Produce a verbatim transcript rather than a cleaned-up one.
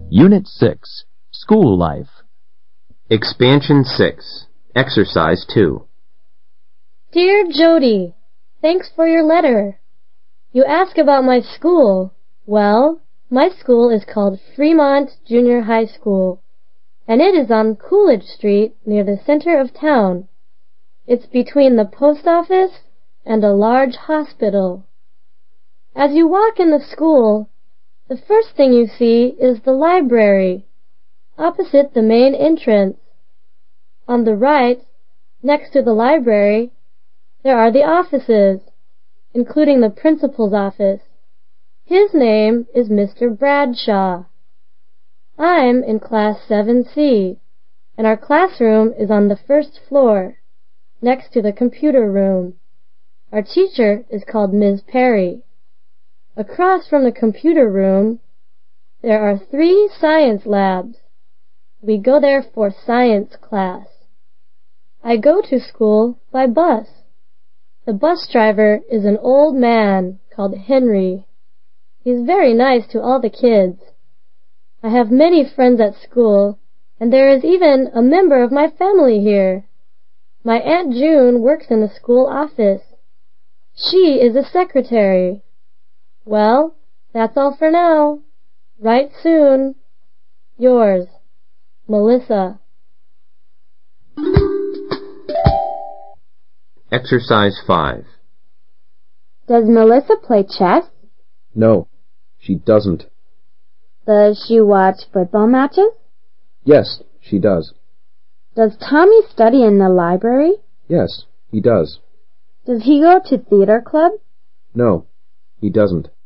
Unit six, School Life. Expansion six, Exercise two. Dear Jody, thanks for your letter. You ask about my school. Well, my school is called Fremont Junior High School, and it is on Coolidge Street near the center of town. It's between the post office and a large hospital. As you walk in the school, the first thing you see is the library, opposite the main entrance. On the right, next to the library, there are the offices, including the principal's office. His name is Mister Bradshaw. I'm in class seven C, and our classroom is on the first floor, next to the computer room. Our teacher is called Miz Perry. Across from the computer room, there are three science labs. We go there for science class. I go to school by bus. The bus driver is an old man called Henry. He's very nice to all the kids. I have many friends at school, and there is even a member of my family here. My Aunt June works in the school office. She is a secretary. Well, that's all for now. Write soon. Yours, Melissa. Exercise five. Does Melissa play chess? No, she doesn't. Does she watch football matches? Yes, she does. Does Tommy study in the library? Yes, he does. Does he go to theater club? No, he doesn't.